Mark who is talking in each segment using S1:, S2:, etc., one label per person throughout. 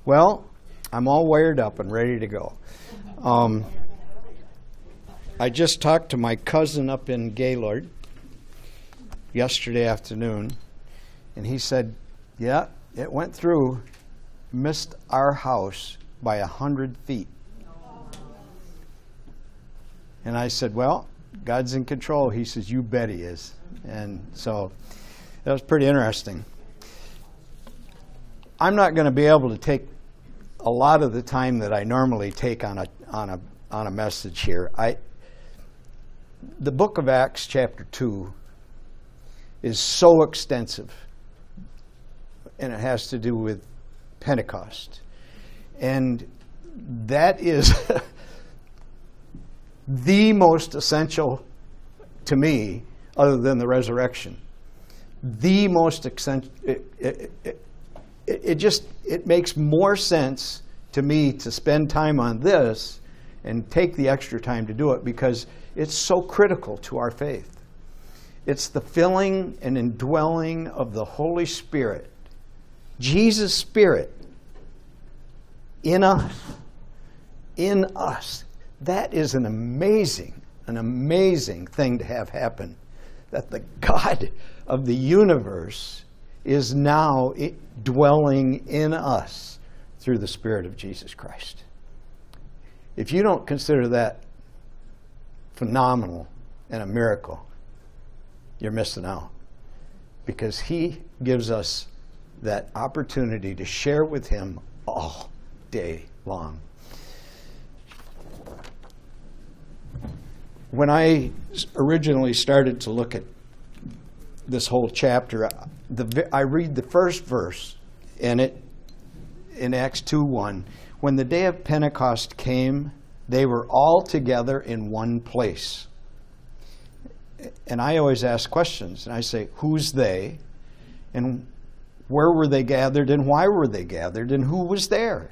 S1: Well, I'm all wired up and ready to go. I just talked to my cousin up in Gaylord yesterday afternoon, and he said, yeah, it went through, missed our house by 100 feet. And I said, well, God's in control. He says, you bet he is. And so that was pretty interesting. I'm not going to be able to take a lot of the time that I normally take on a message here. The book of Acts chapter 2 is so extensive, and it has to do with Pentecost. And that is the most essential to me, other than the resurrection. The most essential. It makes more sense to me to spend time on this and take the extra time to do it because it's so critical to our faith. It's the filling and indwelling of the Holy Spirit, Jesus' Spirit, in us. In us. That is an amazing thing to have happen. That the God of the universe is now dwelling in us through the Spirit of Jesus Christ. If you don't consider that phenomenal and a miracle, you're missing out. Because He gives us that opportunity to share with Him all day long. When I originally started to look at this whole chapter, I read the first verse, and it in Acts 2:1. When the day of Pentecost came, they were all together in one place. And I always ask questions, and I say, who's they? And where were they gathered, and why were they gathered, and who was there?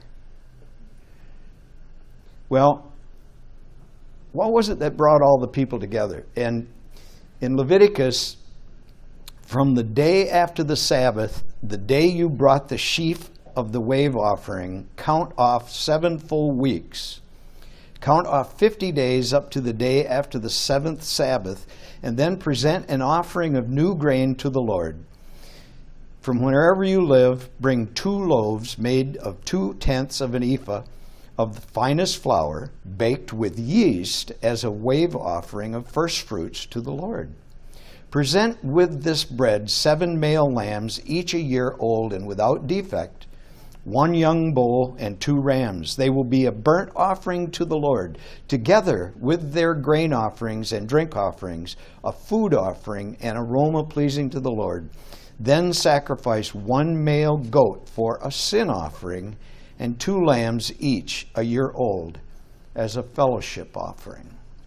S1: Well, what was it that brought all the people together? And in Leviticus, from the day after the Sabbath, the day you brought the sheaf of the wave offering, count off 7 full weeks. Count off 50 days up to the day after the 7th Sabbath, and then present an offering of new grain to the Lord. From wherever you live, bring 2 loaves made of 2/10 of an ephah of the finest flour, baked with yeast as a wave offering of first fruits to the Lord. Present with this bread 7 male lambs, each a year old and without defect, 1 young bull and 2 rams. They will be a burnt offering to the Lord, together with their grain offerings and drink offerings, a food offering and aroma pleasing to the Lord. Then sacrifice 1 male goat for a sin offering, and 2 lambs each a year old as a fellowship offering.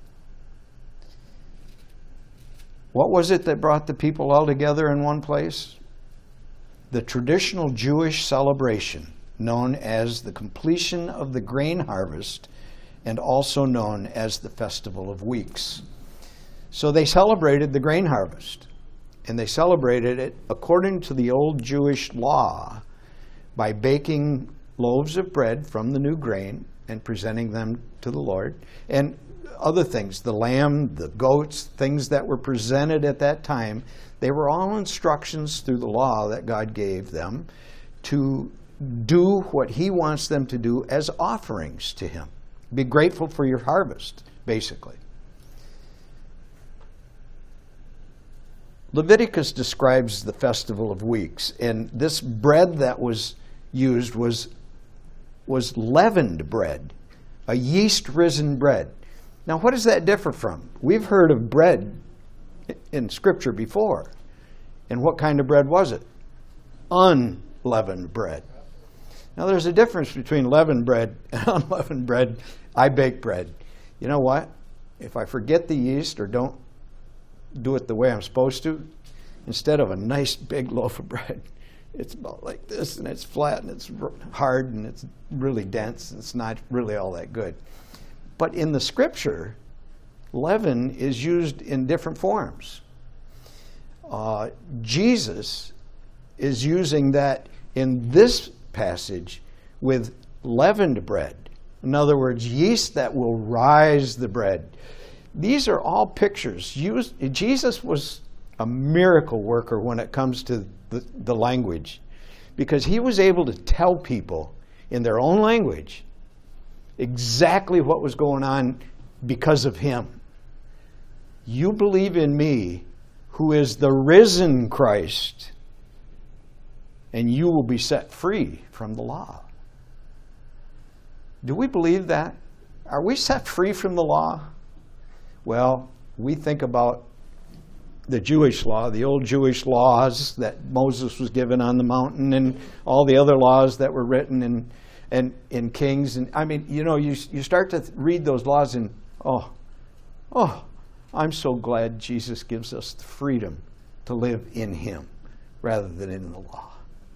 S1: What was it that brought the people all together in one place? The traditional Jewish celebration known as the completion of the grain harvest, and also known as the Festival of Weeks. So they celebrated the grain harvest, and they celebrated it according to the old Jewish law by baking loaves of bread from the new grain and presenting them to the Lord, and other things, the lamb, the goats, things that were presented at that time. They were all instructions through the law that God gave them to do what He wants them to do as offerings to Him. Be grateful for your harvest, basically. Leviticus describes the Festival of Weeks, and this bread that was used was leavened bread, a yeast-risen bread. Now, what does that differ from? We've heard of bread in Scripture before. And what kind of bread was it? Unleavened bread. Now, there's a difference between leavened bread and unleavened bread. I bake bread. You know what? If I forget the yeast or don't do it the way I'm supposed to, instead of a nice big loaf of bread, it's about like this, and it's flat, and it's hard, and it's really dense, and it's not really all that good. But in the Scripture, leaven is used in different forms. Jesus is using that in this passage with leavened bread. In other words, yeast that will rise the bread. These are all pictures. Jesus was a miracle worker when it comes to the language, because he was able to tell people in their own language exactly what was going on because of him. You believe in me, who is the risen Christ, and you will be set free from the law. Do we believe that? Are we set free from the law? Well, we think about the Jewish law, the old Jewish laws that Moses was given on the mountain, and all the other laws that were written in Kings. And I mean, you start to read those laws and, I'm so glad Jesus gives us the freedom to live in him rather than in the law.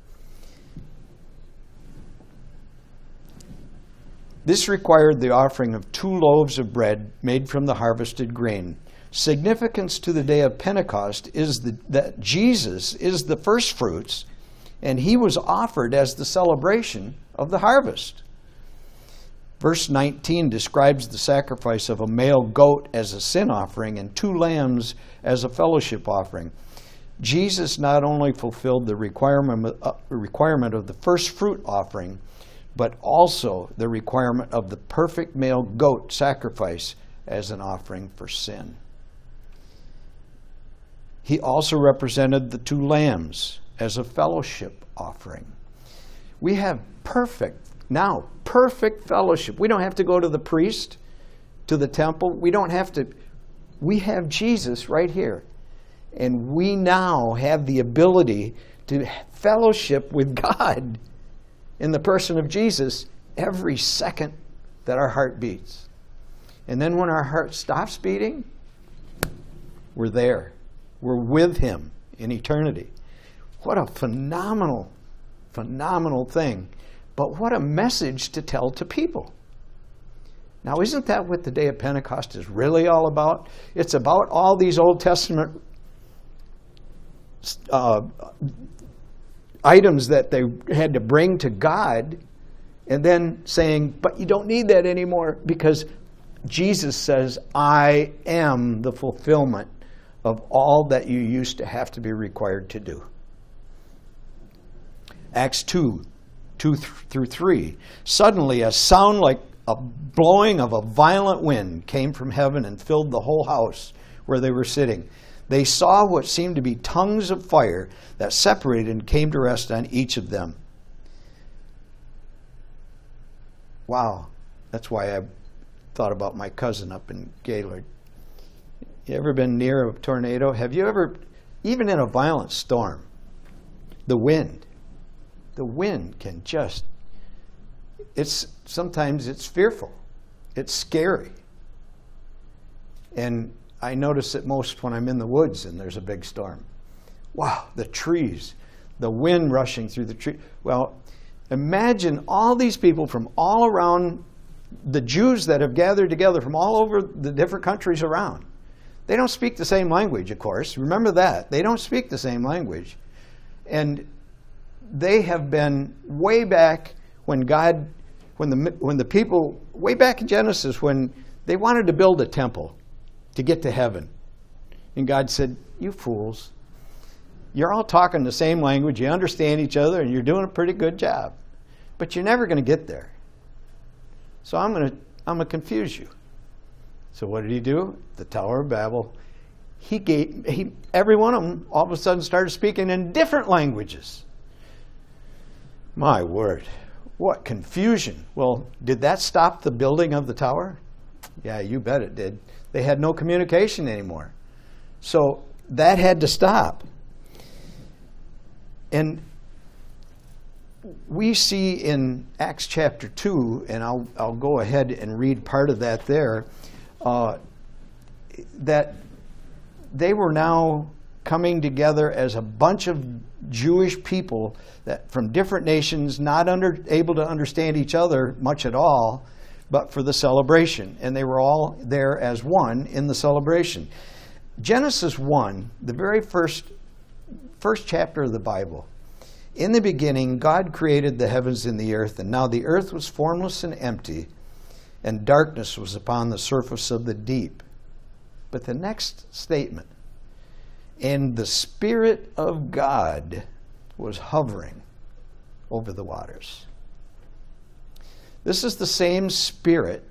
S1: This required the offering of 2 loaves of bread made from the harvested grain. Significance to the day of Pentecost is that Jesus is the first fruits, and he was offered as the celebration of the harvest. Verse 19 describes the sacrifice of a male goat as a sin offering and 2 lambs as a fellowship offering. Jesus not only fulfilled the requirement of the first fruit offering, but also the requirement of the perfect male goat sacrifice as an offering for sin. He also represented the 2 lambs as a fellowship offering. We have perfect fellowship. We don't have to go to the priest, to the temple. We have Jesus right here. And we now have the ability to fellowship with God in the person of Jesus every second that our heart beats. And then when our heart stops beating, we're there. We're with him in eternity. What a phenomenal, phenomenal thing. But what a message to tell to people. Now, isn't that what the day of Pentecost is really all about? It's about all these Old Testament items that they had to bring to God, and then saying, but you don't need that anymore, because Jesus says, I am the fulfillment of all that you used to have to be required to do. Acts 2:2-3. Suddenly a sound like a blowing of a violent wind came from heaven and filled the whole house where they were sitting. They saw what seemed to be tongues of fire that separated and came to rest on each of them. Wow, that's why I thought about my cousin up in Gaylord. You ever been near a tornado? Have you ever, even in a violent storm, the wind can just, sometimes it's fearful. It's scary. And I notice it most when I'm in the woods and there's a big storm. Wow, the trees, the wind rushing through the tree. Well, imagine all these people from all around, the Jews that have gathered together from all over the different countries around. They don't speak the same language, of course. Remember that. They don't speak the same language. And they have been way back when the people, way back in Genesis, when they wanted to build a temple to get to heaven. And God said, you fools, you're all talking the same language, you understand each other, and you're doing a pretty good job. But you're never going to get there. So I'm going to confuse you. So what did he do? The Tower of Babel. Every one of them all of a sudden started speaking in different languages. My word, what confusion. Well, did that stop the building of the tower? Yeah, you bet it did. They had no communication anymore. So that had to stop. And we see in Acts chapter 2, and I'll go ahead and read part of that there, that they were now coming together as a bunch of Jewish people that from different nations, not able to understand each other much at all, but for the celebration. And they were all there as one in the celebration. Genesis 1, the very first chapter of the Bible, In the beginning, God created the heavens and the earth, and now the earth was formless and empty, and darkness was upon the surface of the deep. But the next statement, and the Spirit of God was hovering over the waters. This is the same Spirit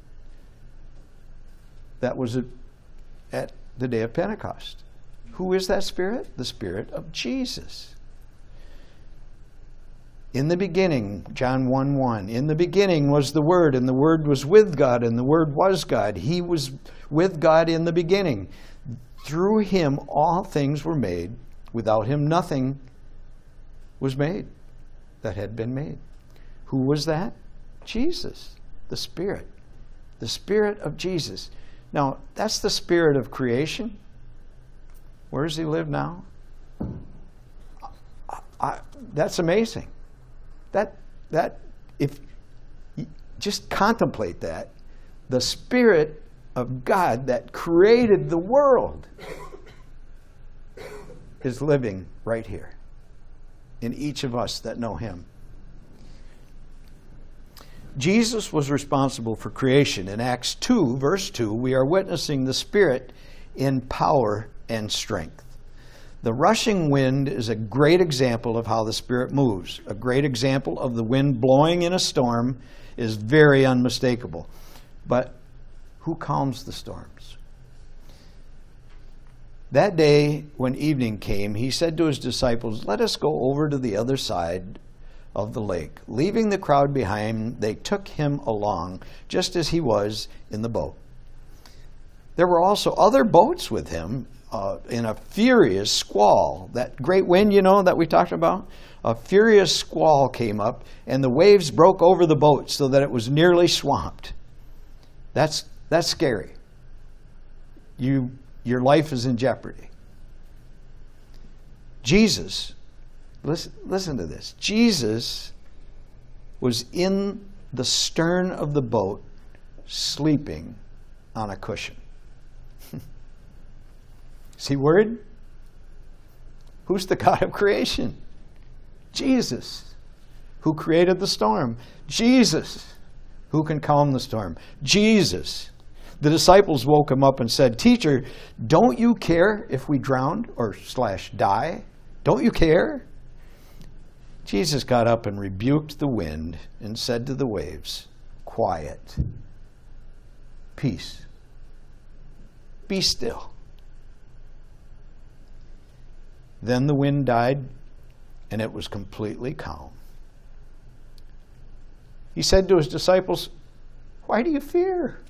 S1: that was at the day of Pentecost. Who is that Spirit? The Spirit of Jesus. In the beginning, John 1:1, in the beginning was the Word, and the Word was with God, and the Word was God. He was with God in the beginning. Through him all things were made. Without him nothing was made that had been made. Who was that? Jesus, the Spirit. The Spirit of Jesus. Now, that's the Spirit of creation. Where does he live now? That's amazing. If you just contemplate that, the Spirit of God that created the world is living right here in each of us that know him. Jesus was responsible for creation. In Acts 2, verse 2, we are witnessing the Spirit in power and strength. The rushing wind is a great example of how the Spirit moves. A great example of the wind blowing in a storm is very unmistakable. But who calms the storms? That day, when evening came, he said to his disciples, "Let us go over to the other side of the lake." Leaving the crowd behind, they took him along, just as he was in the boat. There were also other boats with him in a furious squall. That great wind, that we talked about? A furious squall came up, and the waves broke over the boat so that it was nearly swamped. That's scary. Your life is in jeopardy. Jesus, listen to this. Jesus was in the stern of the boat, sleeping on a cushion. Is he worried? Who's the God of creation? Jesus, who created the storm. Jesus, who can calm the storm. Jesus. The disciples woke him up and said, "Teacher, don't you care if we drowned or /die? Don't you care?" Jesus got up and rebuked the wind and said to the waves, "Quiet, peace, be still." Then the wind died, and it was completely calm. He said to his disciples, "Why do you fear?"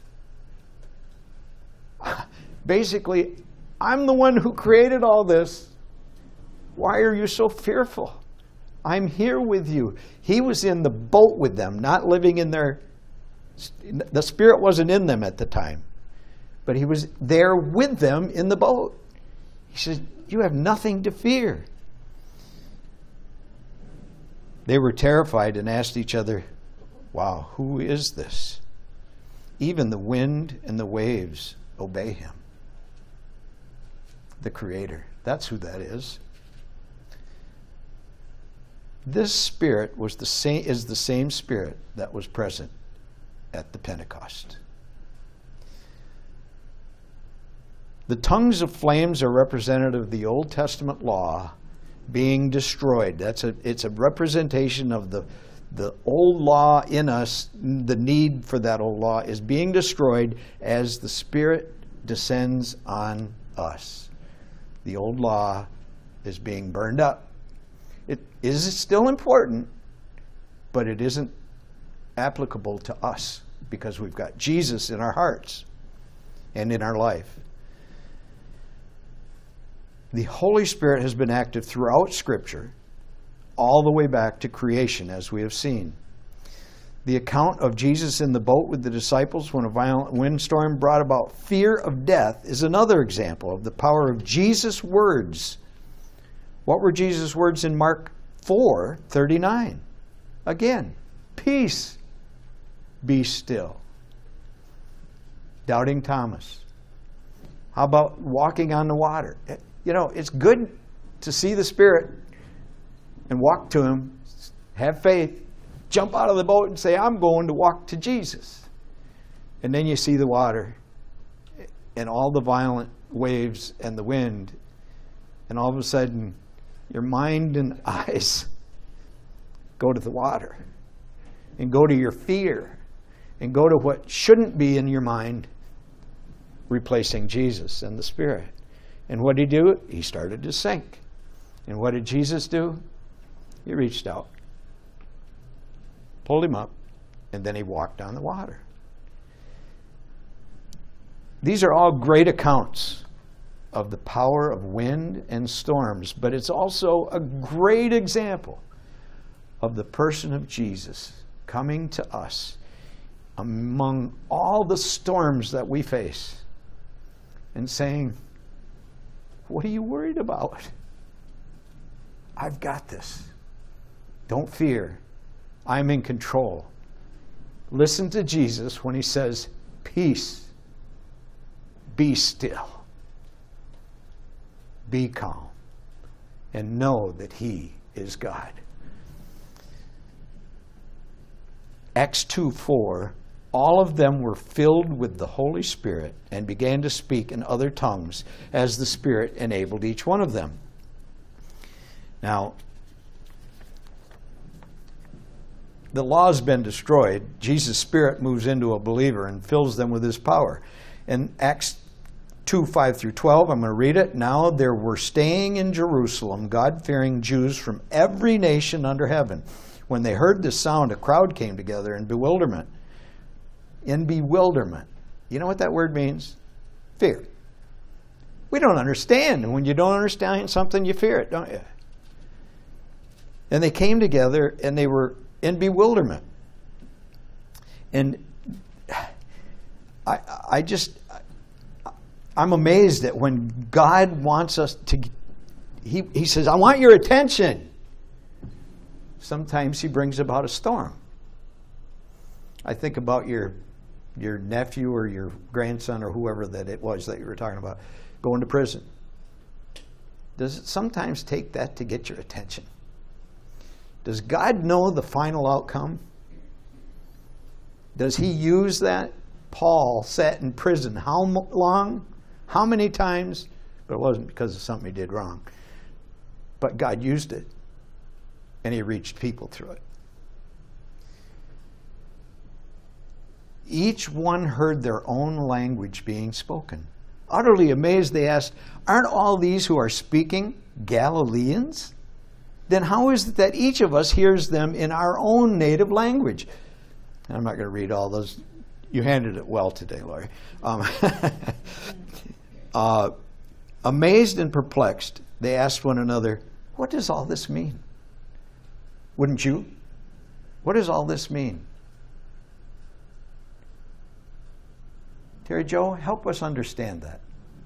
S1: Basically, I'm the one who created all this. Why are you so fearful? I'm here with you. He was in the boat with them, not living in the Spirit wasn't in them at the time, but he was there with them in the boat. He said, "You have nothing to fear." They were terrified and asked each other, "Wow, who is this? Even the wind and the waves obey him." The Creator. That's who that is. This Spirit is the same Spirit that was present at the Pentecost. The tongues of flames are representative of the Old Testament law being destroyed. It's a representation of the old law in us. The need for that old law is being destroyed as the Spirit descends on us. The old law is being burned up. It is still important, but it isn't applicable to us because we've got Jesus in our hearts and in our life. The Holy Spirit has been active throughout Scripture, all the way back to creation, as we have seen. The account of Jesus in the boat with the disciples when a violent windstorm brought about fear of death is another example of the power of Jesus' words. What were Jesus' words in Mark 4:39? Again, peace, be still. Doubting Thomas. How about walking on the water? It's good to see the Spirit and walk to him, have faith, jump out of the boat and say, I'm going to walk to Jesus. And then you see the water and all the violent waves and the wind, and all of a sudden your mind and eyes go to the water and go to your fear and go to what shouldn't be in your mind, replacing Jesus and the Spirit. And what did he do? He started to sink. And what did Jesus do? He reached out, pulled him up, and then he walked on the water. These are all great accounts of the power of wind and storms, but it's also a great example of the person of Jesus coming to us among all the storms that we face and saying, what are you worried about? I've got this. Don't fear. I'm in control. Listen to Jesus when he says, peace, be still. Be calm and know that he is God. Acts 2:4, all of them were filled with the Holy Spirit and began to speak in other tongues as the Spirit enabled each one of them. Now, the law's been destroyed. Jesus' Spirit moves into a believer and fills them with his power. In Acts 2:5-12, I'm going to read it. Now there were staying in Jerusalem God-fearing Jews from every nation under heaven. When they heard this sound, a crowd came together in bewilderment. In bewilderment. You know what that word means? Fear. We don't understand. And when you don't understand something, you fear it, don't you? And they came together and they were in bewilderment. And I'm amazed that when God wants us to, he says, I want your attention. Sometimes he brings about a storm. I think about your nephew or your grandson or whoever that it was that you were talking about going to prison. Does it sometimes take that to get your attention? Does God know the final outcome? Does he use that? Paul sat in prison how long? How many times? But it wasn't because of something he did wrong. But God used it. And he reached people through it. Each one heard their own language being spoken. Utterly amazed, they asked, aren't all these who are speaking Galileans? Then how is it that each of us hears them in our own native language? I'm not going to read all those. You handled it well today, Laurie. Amazed and perplexed, they asked one another, what does all this mean? Wouldn't you? What does all this mean? Terry Jo, help us understand that.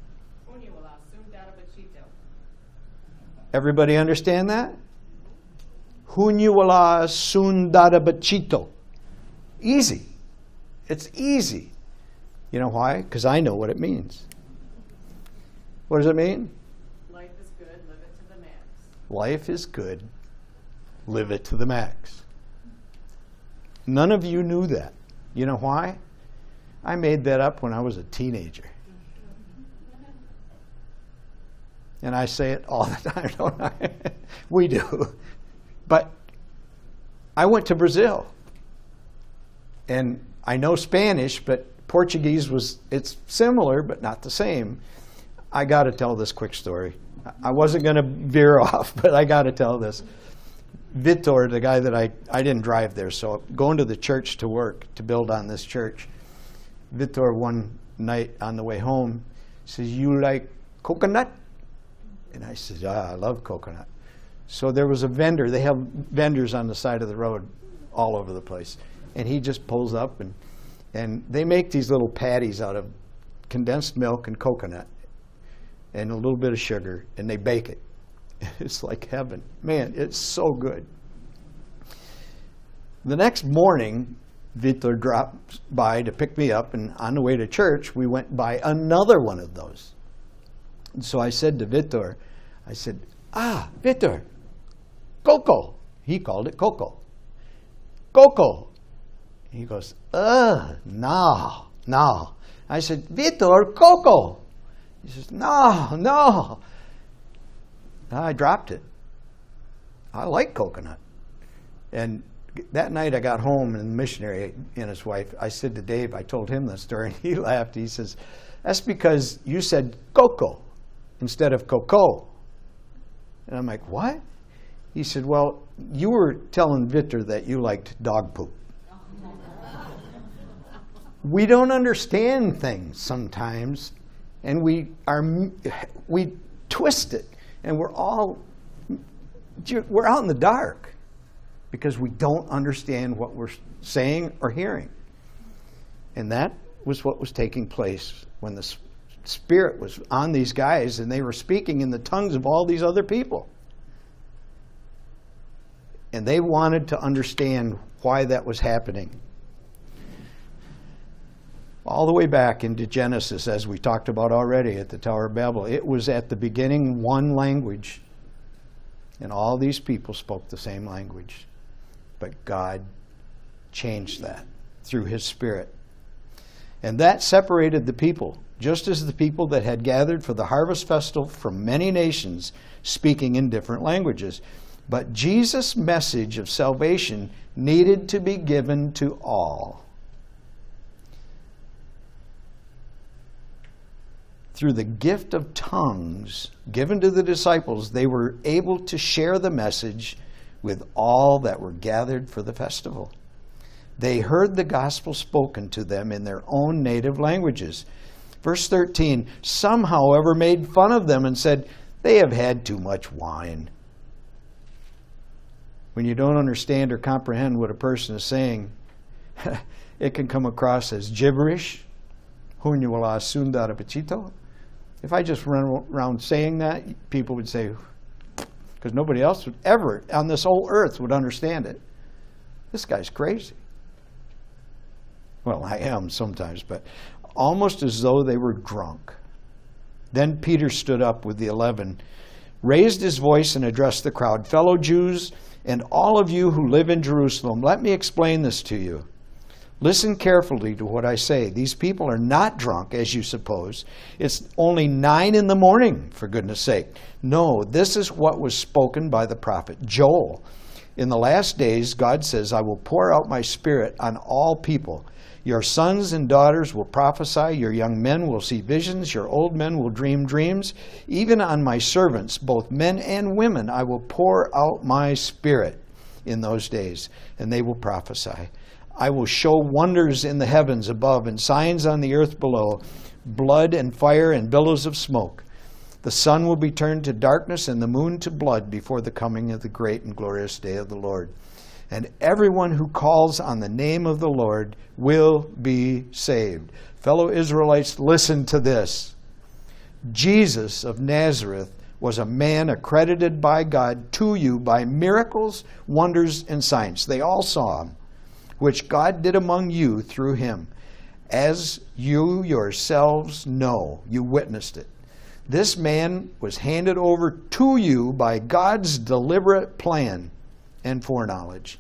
S1: Everybody understand that? Hunyuwala sundarabachito. Easy. It's easy. You know why? Because I know what it means. What does it mean?
S2: Life is good, live it to the max.
S1: Life is good, live it to the max. None of you knew that. You know why? I made that up when I was a teenager. And I say it all the time, don't I? We do. But I went to Brazil. And I know Spanish, but Portuguese it's similar, but not the same. I got to tell this quick story. I wasn't going to veer off, but I got to tell this. Vitor, the guy that I didn't drive there, so going to the church to work, to build on this church. Vitor one night on the way home says, you like coconut? And I said, I love coconut. So there was a vendor. They have vendors on the side of the road all over the place. And he just pulls up, and they make these little patties out of condensed milk and coconut and a little bit of sugar, and they bake it. It's like heaven. Man, it's so good. The next morning, Vitor dropped by to pick me up, and on the way to church, we went by another one of those. And so I said to Vitor, I said, Vitor, Coco. He called it Coco. Coco. He goes, no. I said, Vitor, Coco. He says, no. I dropped it. I like coconut. And that night I got home, and the missionary and his wife, I said to Dave, I told him the story, and he laughed. He says, that's because you said Coco instead of Coco. And I'm like, what? He said, well, you were telling Victor that you liked dog poop. We don't understand things sometimes, and we twist it, and we're out in the dark because we don't understand what we're saying or hearing. And that was what was taking place when the Spirit was on these guys, and they were speaking in the tongues of all these other people. And they wanted to understand why that was happening. All the way back into Genesis, as we talked about already at the Tower of Babel, it was at the beginning one language. And all these people spoke the same language. But God changed that through His Spirit. And that separated the people, just as the people that had gathered for the harvest festival from many nations, speaking in different languages. But Jesus' message of salvation needed to be given to all. Through the gift of tongues given to the disciples, they were able to share the message with all that were gathered for the festival. They heard the gospel spoken to them in their own native languages. Verse 13, some, however, made fun of them and said, they have had too much wine. When you don't understand or comprehend what a person is saying, it can come across as gibberish. If I just run around saying that, people would say, because nobody else would ever on this whole earth would understand it. This guy's crazy. Well, I am sometimes, but almost as though they were drunk. Then Peter stood up with the 11, raised his voice and addressed the crowd. Fellow Jews, and all of you who live in Jerusalem, let me explain this to you. Listen carefully to what I say. These people are not drunk, as you suppose. It's only 9 a.m, for goodness sake. No, this is what was spoken by the prophet Joel. In the last days, God says, I will pour out my Spirit on all people. Your sons and daughters will prophesy. Your young men will see visions. Your old men will dream dreams. Even on my servants, both men and women, I will pour out my Spirit in those days, and they will prophesy. I will show wonders in the heavens above and signs on the earth below, blood and fire and billows of smoke. The sun will be turned to darkness and the moon to blood before the coming of the great and glorious day of the Lord. And everyone who calls on the name of the Lord will be saved. Fellow Israelites, listen to this. Jesus of Nazareth was a man accredited by God to you by miracles, wonders, and signs. They all saw him, which God did among you through him. As you yourselves know, you witnessed it. This man was handed over to you by God's deliberate plan and foreknowledge.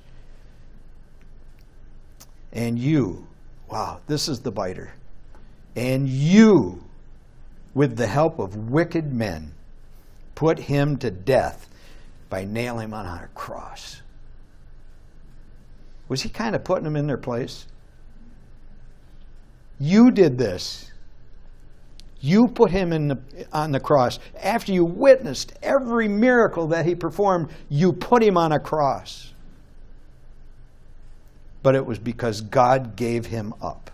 S1: And you, wow, this is the biter. And you, with the help of wicked men, put him to death by nailing him on a cross. Was he kind of putting them in their place? You did this. You put him on the cross. After you witnessed every miracle that he performed, you put him on a cross. But it was because God gave him up.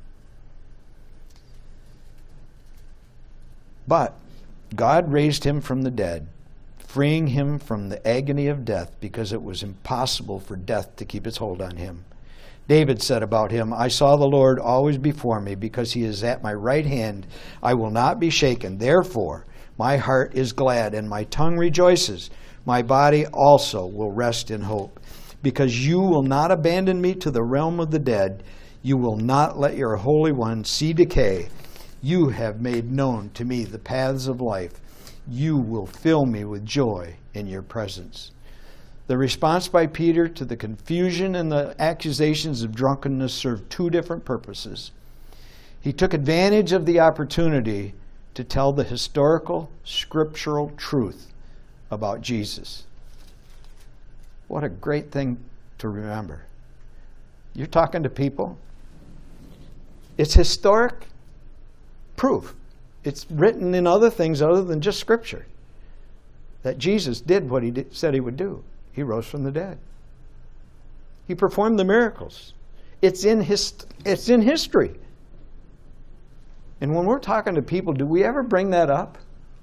S1: But God raised him from the dead, freeing him from the agony of death because it was impossible for death to keep its hold on him. David said about him, I saw the Lord always before me because he is at my right hand. I will not be shaken. Therefore, my heart is glad and my tongue rejoices. My body also will rest in hope. Because you will not abandon me to the realm of the dead. You will not let your Holy One see decay. You have made known to me the paths of life. You will fill me with joy in your presence. The response by Peter to the confusion and the accusations of drunkenness served two different purposes. He took advantage of the opportunity to tell the historical, scriptural truth about Jesus. What a great thing to remember. You're talking to people. It's historic proof. It's written in other things other than just Scripture that Jesus did what he said he would do. He rose from the dead. He performed the miracles. It's in history. And when we're talking to people, do we ever bring that up?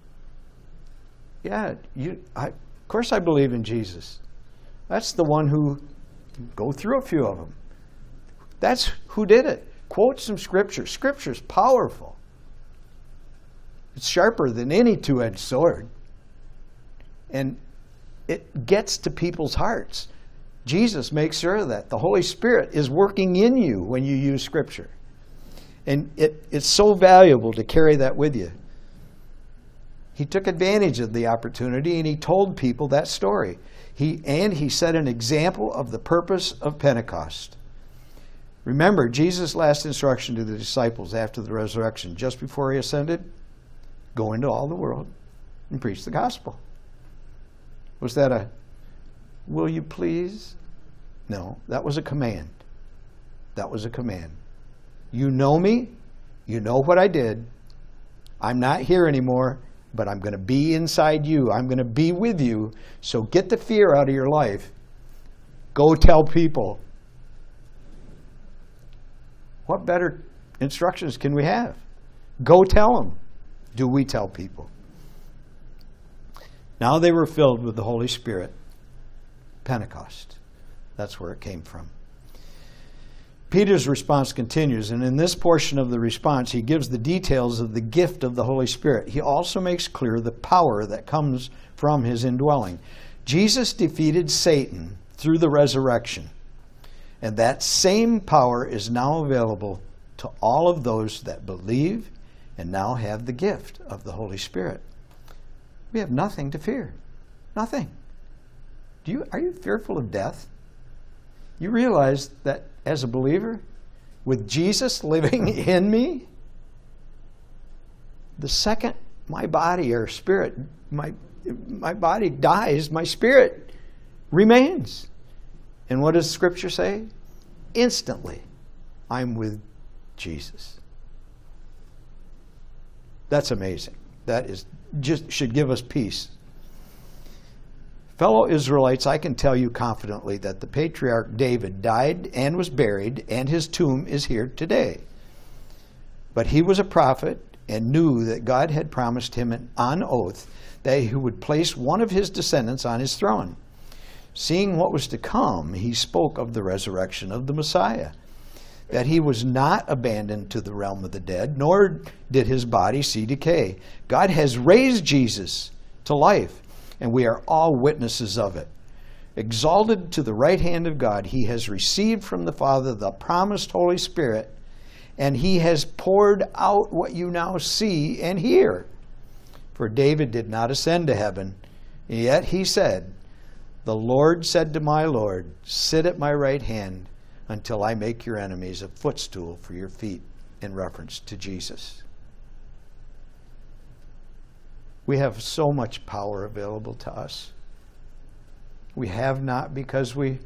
S1: Yeah, of course I believe in Jesus. That's the one who, go through a few of them. That's who did it. Quote some Scripture. Scripture's powerful. It's sharper than any two-edged sword. And it gets to people's hearts. Jesus makes sure of that. The Holy Spirit is working in you when you use Scripture. And it's so valuable to carry that with you. He took advantage of the opportunity and he told people that story. He set an example of the purpose of Pentecost. Remember, Jesus' last instruction to the disciples after the resurrection, just before he ascended, go into all the world and preach the gospel. Was that a, will you please? No, that was a command. That was a command. You know me. You know what I did. I'm not here anymore, but I'm going to be inside you. I'm going to be with you. So get the fear out of your life. Go tell people. What better instructions can we have? Go tell them. Do we tell people? Now they were filled with the Holy Spirit. Pentecost. That's where it came from. Peter's response continues, and in this portion of the response, he gives the details of the gift of the Holy Spirit. He also makes clear the power that comes from his indwelling. Jesus defeated Satan through the resurrection, and that same power is now available to all of those that believe and now have the gift of the Holy Spirit. We have nothing to fear. Nothing. Are you fearful of death? You realize that as a believer, with Jesus living in me, the second my body or spirit, my body dies, my spirit remains. And what does Scripture say? Instantly, I'm with Jesus. That's amazing. That is just should give us peace. Fellow Israelites, I can tell you confidently that the patriarch David died and was buried, and his tomb is here today. But he was a prophet and knew that God had promised him on oath that he would place one of his descendants on his throne. Seeing what was to come, he spoke of the resurrection of the Messiah, that he was not abandoned to the realm of the dead, nor did his body see decay. God has raised Jesus to life, and we are all witnesses of it. Exalted to the right hand of God, he has received from the Father the promised Holy Spirit, and he has poured out what you now see and hear. For David did not ascend to heaven, yet he said, "The Lord said to my Lord, sit at my right hand until I make your enemies a footstool for your feet," in reference to Jesus. We have so much power available to us. We have not because we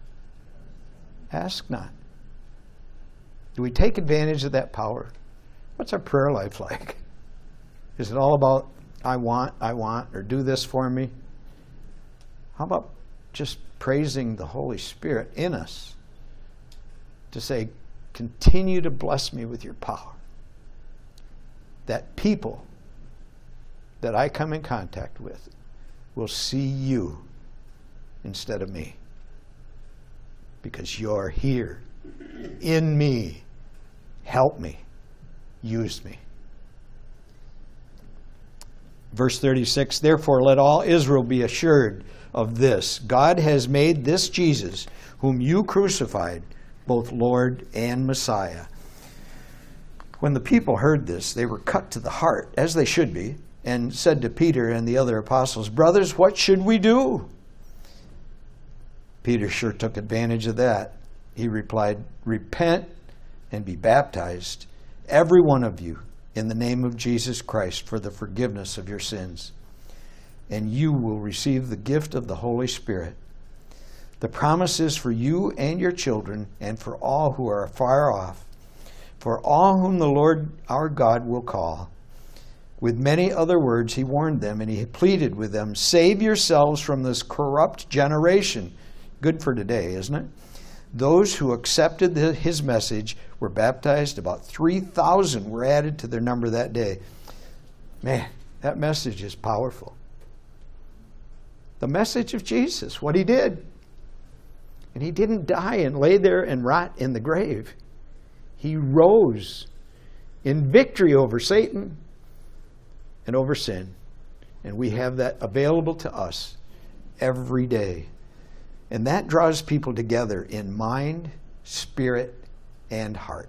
S1: ask not. Do we take advantage of that power? What's our prayer life like? Is it all about, I want, or do this for me? How about just praising the Holy Spirit in us to say, continue to bless me with your power, that people that I come in contact with will see you instead of me, because you're here in me. Help me. Use me. Verse 36, therefore let all Israel be assured of this. God has made this Jesus, whom you crucified, both Lord and Messiah. When the people heard this, they were cut to the heart, as they should be, and said to Peter and the other apostles, brothers, what should we do? Peter sure took advantage of that. He replied, "Repent and be baptized, every one of you, in the name of Jesus Christ for the forgiveness of your sins, and you will receive the gift of the Holy Spirit. The promise is for you and your children and for all who are far off, for all whom the Lord our God will call." With many other words, he warned them and he pleaded with them, "Save yourselves from this corrupt generation." Good for today, isn't it? Those who accepted his message were baptized. About 3,000 were added to their number that day. Man, that message is powerful. The message of Jesus, what he did. And he didn't die and lay there and rot in the grave. He rose in victory over Satan and over sin. And we have that available to us every day. And that draws people together in mind, spirit, and heart.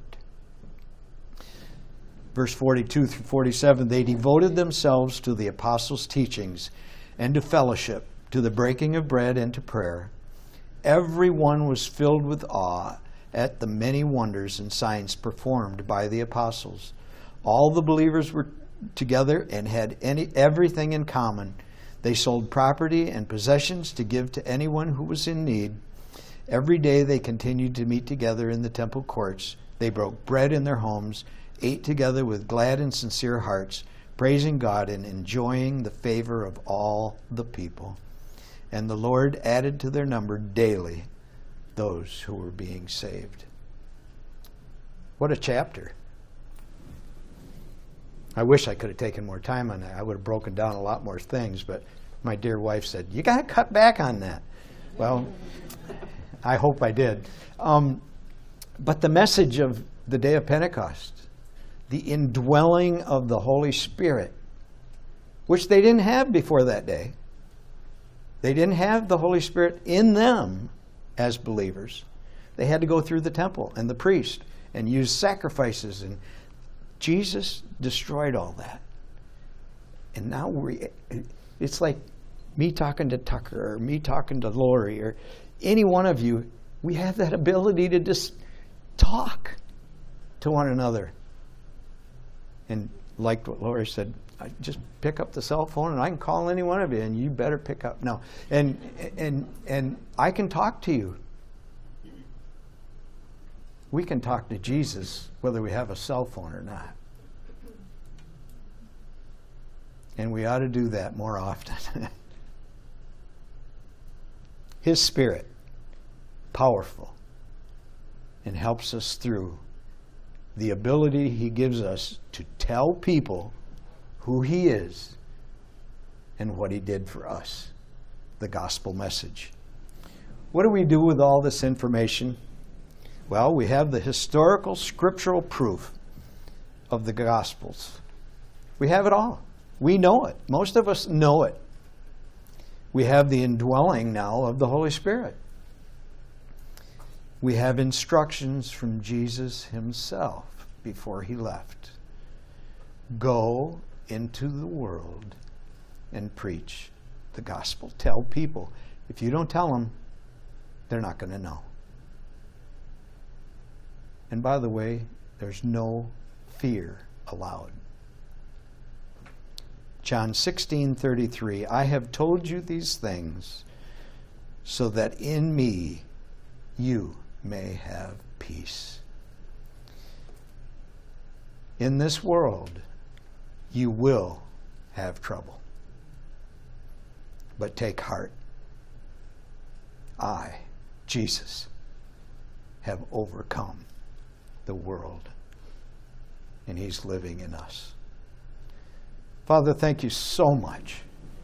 S1: Verse 42 through 47, they devoted themselves to the apostles' teachings and to fellowship, to the breaking of bread and to prayer. Everyone was filled with awe at the many wonders and signs performed by the apostles. All the believers were together and had everything in common. They sold property and possessions to give to anyone who was in need. Every day they continued to meet together in the temple courts. They broke bread in their homes, ate together with glad and sincere hearts, praising God and enjoying the favor of all the people. And the Lord added to their number daily those who were being saved. What a chapter. I wish I could have taken more time on that. I would have broken down a lot more things, but my dear wife said, "You got to cut back on that." Well, I hope I did. But the message of the day of Pentecost, the indwelling of the Holy Spirit, which they didn't have before that day. They didn't have the Holy Spirit in them as believers. They had to go through the temple and the priest and use sacrifices, and Jesus destroyed all that. And now it's like me talking to Tucker or me talking to Lori or any one of you. We have that ability to just talk to one another. And like what Lori said, I just pick up the cell phone and I can call any one of you, and you better pick up. No, and I can talk to you. We can talk to Jesus whether we have a cell phone or not. And we ought to do that more often. His Spirit, powerful, and helps us through the ability he gives us to tell people who he is and what he did for us, the gospel message. What do we do with all this information? Well, we have the historical scriptural proof of the Gospels. We have it all. We know it. Most of us know it. We have the indwelling now of the Holy Spirit. We have instructions from Jesus himself before he left. Go into the world and preach the gospel. Tell people. If you don't tell them, they're not going to know. And by the way, there's no fear allowed. John 16:33, I have told you these things so that in me you may have peace. In this world, you will have trouble. But take heart. I, Jesus, have overcome the world, and he's living in us. Father, thank you so much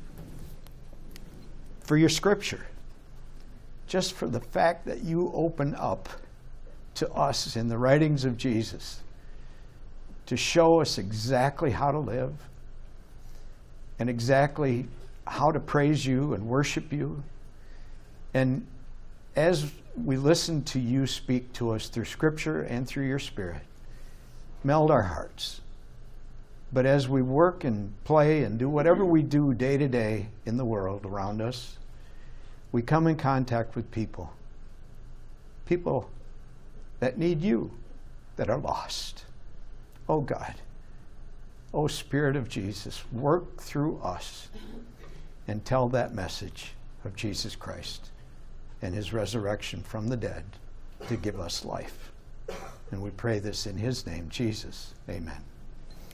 S1: for your scripture. Just for the fact that you open up to us in the writings of Jesus to show us exactly how to live and exactly how to praise you and worship you. And as we listen to you speak to us through Scripture and through your Spirit, meld our hearts. But as we work and play and do whatever we do day to day in the world around us, we come in contact with people. People that need you, that are lost. Oh God, oh Spirit of Jesus, work through us and tell that message of Jesus Christ and his resurrection from the dead to give us life. And we pray this in his name, Jesus. Amen.